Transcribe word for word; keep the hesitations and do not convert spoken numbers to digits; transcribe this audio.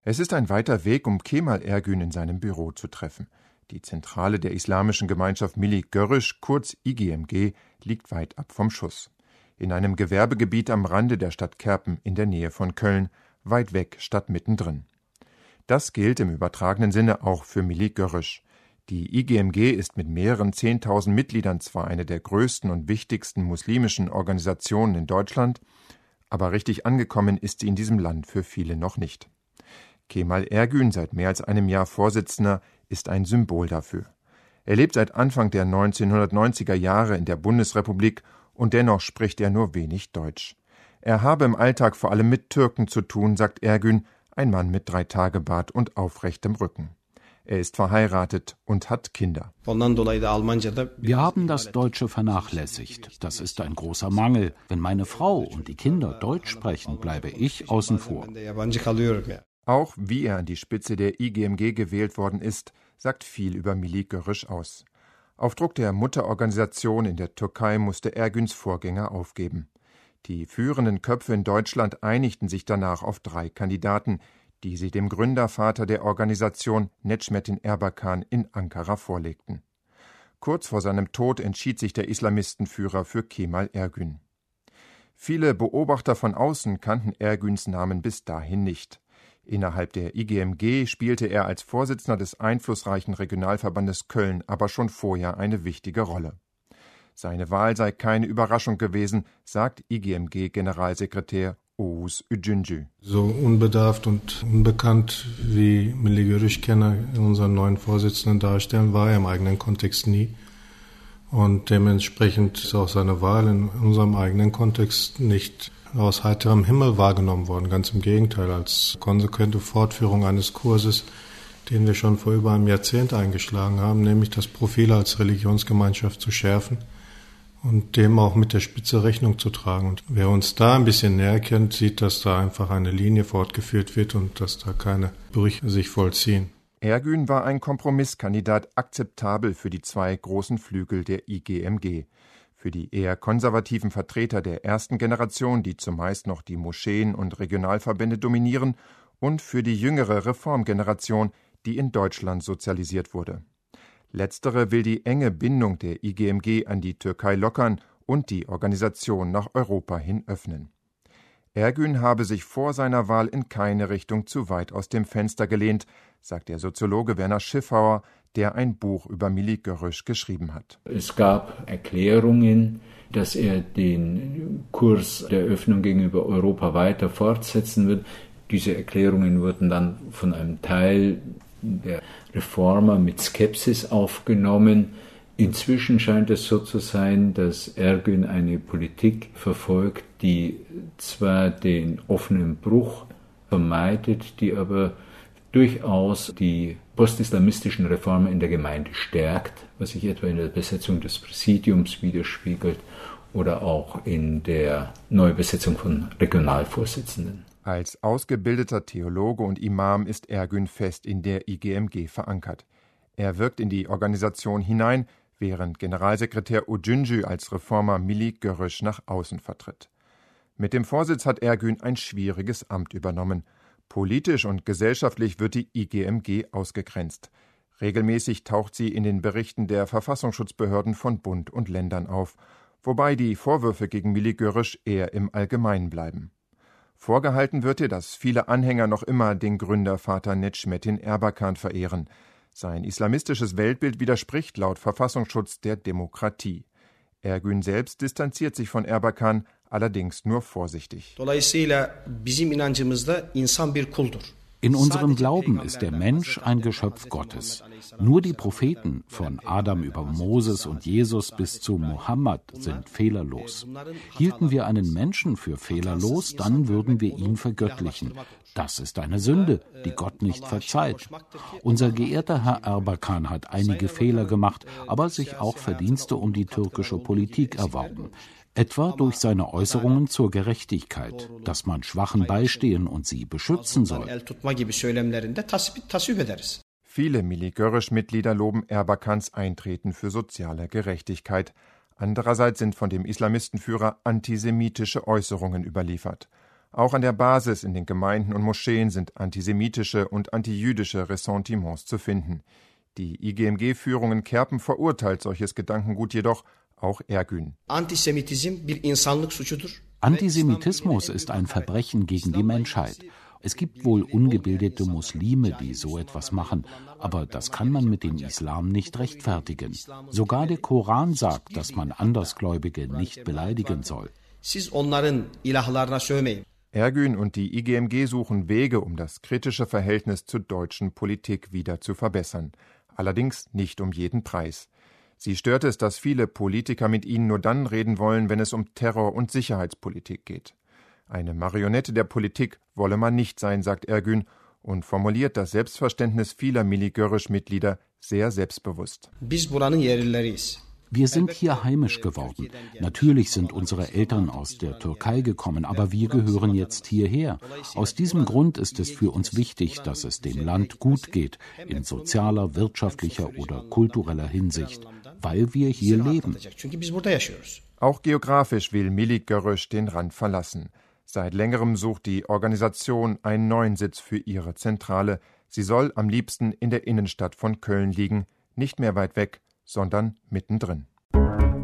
Es ist ein weiter Weg, um Kemal Ergün in seinem Büro zu treffen. Die Zentrale der islamischen Gemeinschaft Millî Görüş, kurz I G M G, liegt weit ab vom Schuss. In einem Gewerbegebiet am Rande der Stadt Kerpen in der Nähe von Köln, weit weg statt mittendrin. Das gilt im übertragenen Sinne auch für Millî Görüş. Die I G M G ist mit mehreren Zehntausend Mitgliedern zwar eine der größten und wichtigsten muslimischen Organisationen in Deutschland, aber richtig angekommen ist sie in diesem Land für viele noch nicht. Kemal Ergün, seit mehr als einem Jahr Vorsitzender, ist ein Symbol dafür. Er lebt seit Anfang der neunzehnhundertneunziger Jahre in der Bundesrepublik und dennoch spricht er nur wenig Deutsch. Er habe im Alltag vor allem mit Türken zu tun, sagt Ergün, ein Mann mit Dreitagebart und aufrechtem Rücken. Er ist verheiratet und hat Kinder. Wir haben das Deutsche vernachlässigt. Das ist ein großer Mangel. Wenn meine Frau und die Kinder Deutsch sprechen, bleibe ich außen vor. Auch wie er an die Spitze der I G M G gewählt worden ist, sagt viel über Millî Görüş aus. Auf Druck der Mutterorganisation in der Türkei musste Ergüns Vorgänger aufgeben. Die führenden Köpfe in Deutschland einigten sich danach auf drei Kandidaten, die sie dem Gründervater der Organisation Necmettin Erbakan in Ankara vorlegten. Kurz vor seinem Tod entschied sich der Islamistenführer für Kemal Ergün. Viele Beobachter von außen kannten Ergüns Namen bis dahin nicht. Innerhalb der I G M G spielte er als Vorsitzender des einflussreichen Regionalverbandes Köln aber schon vorher eine wichtige Rolle. Seine Wahl sei keine Überraschung gewesen, sagt I G M G-Generalsekretär Oğuz Üçüncü. So unbedarft und unbekannt wie Millî Görüş-Kenner unseren neuen Vorsitzenden darstellen, war er im eigenen Kontext nie. Und dementsprechend ist auch seine Wahl in unserem eigenen Kontext nicht aus heiterem Himmel wahrgenommen worden. Ganz im Gegenteil, als konsequente Fortführung eines Kurses, den wir schon vor über einem Jahrzehnt eingeschlagen haben, nämlich das Profil als Religionsgemeinschaft zu schärfen und dem auch mit der Spitze Rechnung zu tragen. Und wer uns da ein bisschen näher kennt, sieht, dass da einfach eine Linie fortgeführt wird und dass da keine Brüche sich vollziehen. Ergün war ein Kompromisskandidat, akzeptabel für die zwei großen Flügel der I G M G. Für die eher konservativen Vertreter der ersten Generation, die zumeist noch die Moscheen und Regionalverbände dominieren, und für die jüngere Reformgeneration, die in Deutschland sozialisiert wurde. Letztere will die enge Bindung der I G M G an die Türkei lockern und die Organisation nach Europa hin öffnen. Ergün habe sich vor seiner Wahl in keine Richtung zu weit aus dem Fenster gelehnt, sagt der Soziologe Werner Schiffauer, der ein Buch über Millî Görüş geschrieben hat. Es gab Erklärungen, dass er den Kurs der Öffnung gegenüber Europa weiter fortsetzen wird. Diese Erklärungen wurden dann von einem Teil der Reformer mit Skepsis aufgenommen. Inzwischen scheint es so zu sein, dass Ergün eine Politik verfolgt, die zwar den offenen Bruch vermeidet, die aber durchaus die postislamistischen Reformen in der Gemeinde stärkt, was sich etwa in der Besetzung des Präsidiums widerspiegelt oder auch in der Neubesetzung von Regionalvorsitzenden. Als ausgebildeter Theologe und Imam ist Ergün fest in der I G M G verankert. Er wirkt in die Organisation hinein, während Generalsekretär Üçüncü als Reformer Millî Görüş nach außen vertritt. Mit dem Vorsitz hat Ergün ein schwieriges Amt übernommen. Politisch und gesellschaftlich wird die I G M G ausgegrenzt. Regelmäßig taucht sie in den Berichten der Verfassungsschutzbehörden von Bund und Ländern auf, wobei die Vorwürfe gegen Millî Görüş eher im Allgemeinen bleiben. Vorgehalten wird ihr, dass viele Anhänger noch immer den Gründervater Necmettin Erbakan verehren. Sein islamistisches Weltbild widerspricht laut Verfassungsschutz der Demokratie. Ergün selbst distanziert sich von Erbakan, allerdings nur vorsichtig. In unserem Glauben ist der Mensch ein Geschöpf Gottes. Nur die Propheten, von Adam über Moses und Jesus bis zu Mohammed, sind fehlerlos. Hielten wir einen Menschen für fehlerlos, dann würden wir ihn vergöttlichen. Das ist eine Sünde, die Gott nicht verzeiht. Unser geehrter Herr Erbakan hat einige Fehler gemacht, aber sich auch Verdienste um die türkische Politik erworben. Etwa durch seine Äußerungen zur Gerechtigkeit, dass man Schwachen beistehen und sie beschützen soll. Viele Millî Görüş-Mitglieder loben Erbakans Eintreten für soziale Gerechtigkeit. Andererseits sind von dem Islamistenführer antisemitische Äußerungen überliefert. Auch an der Basis in den Gemeinden und Moscheen sind antisemitische und antijüdische Ressentiments zu finden. Die I G M G-Führung in Kerpen verurteilt solches Gedankengut jedoch, auch Ergün. Antisemitismus ist ein Verbrechen gegen die Menschheit. Es gibt wohl ungebildete Muslime, die so etwas machen, aber das kann man mit dem Islam nicht rechtfertigen. Sogar der Koran sagt, dass man Andersgläubige nicht beleidigen soll. Ergün und die I G M G suchen Wege, um das kritische Verhältnis zur deutschen Politik wieder zu verbessern. Allerdings nicht um jeden Preis. Sie stört es, dass viele Politiker mit ihnen nur dann reden wollen, wenn es um Terror- und Sicherheitspolitik geht. Eine Marionette der Politik wolle man nicht sein, sagt Ergün und formuliert das Selbstverständnis vieler Milli Görüş-Mitglieder sehr selbstbewusst. Wir sind hier heimisch geworden. Natürlich sind unsere Eltern aus der Türkei gekommen, aber wir gehören jetzt hierher. Aus diesem Grund ist es für uns wichtig, dass es dem Land gut geht, in sozialer, wirtschaftlicher oder kultureller Hinsicht, weil wir hier leben. Auch geografisch will Milli Görüş den Rand verlassen. Seit längerem sucht die Organisation einen neuen Sitz für ihre Zentrale. Sie soll am liebsten in der Innenstadt von Köln liegen, nicht mehr weit weg, sondern mittendrin.